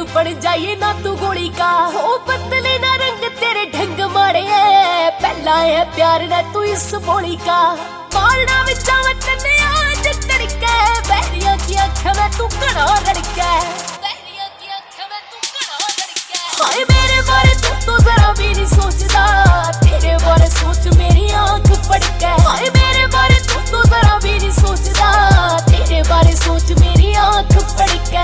बन जाइए ना तू गोली का। हो बदले ना रंग तेरे ढंग माड़े है, पहला है प्यार ना तू इस बोली का। मारना विचा मैं तन्ने आज तड़के, बहरिया की आँखें में तू घना रड़के, बहरिया की आँखें में तू घना रड़के। हाय मेरे बारे तू तो जरा भी नहीं सोचदा, तेरे बारे सोच मेरी आँख फड़के। हाय मेरे बारे तू तो जरा भी नहीं सोचदा, तेरे बारे सोच मेरी आँख फड़के।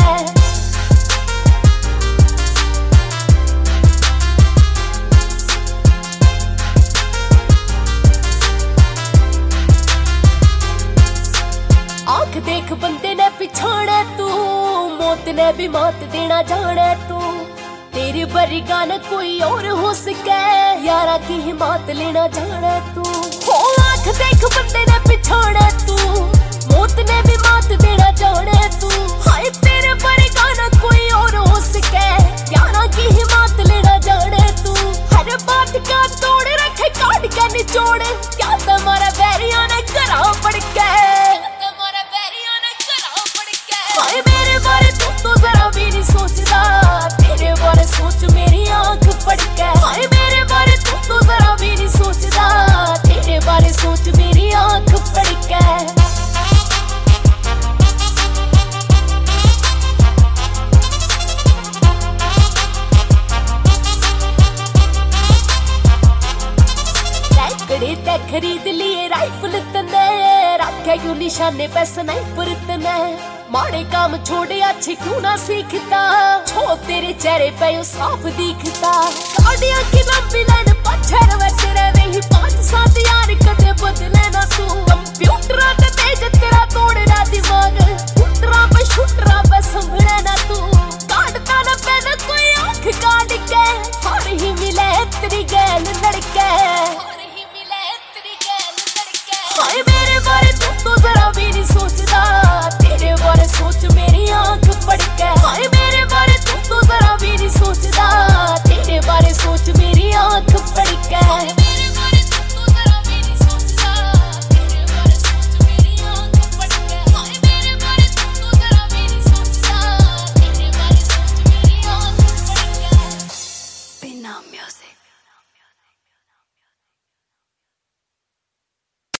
आँख देख बंदे ने पिछाड़े तू, मौत ने भी मात देना जाने तू। तेरे बरगा न कोई और हो सके, यारा की हिम्मत लेना जाने तू। हो आँख देख बंदे ने पिछाड़े तू, मौत ने भी मात देना जाने तू। हाय तेरे बरगा न कोई और हो सके, यारा की हिम्मत लेना जाने तू। हर बात का तोड़ रखे काट के निचोड़, क्या तुम्हारा बैरिया ने घरा पड़ के। हाय मेरे बारे तू तो जरा भी नहीं सोचदा, तेरे बारे सोच मेरी आँख फड़के। हाय मेरे बारे तू तो जरा भी नहीं सोचदा, तेरे बारे सोच मेरी आँख फड़के। लकड़ी ते खरीद लिए राइफल तने, रखे क्यों निशाने पे स्नाइपर तने। माड़े काम छोड़े अच्छे क्यों ना सीखता, छो तेरे चेहरे पे यो साफ दिखता।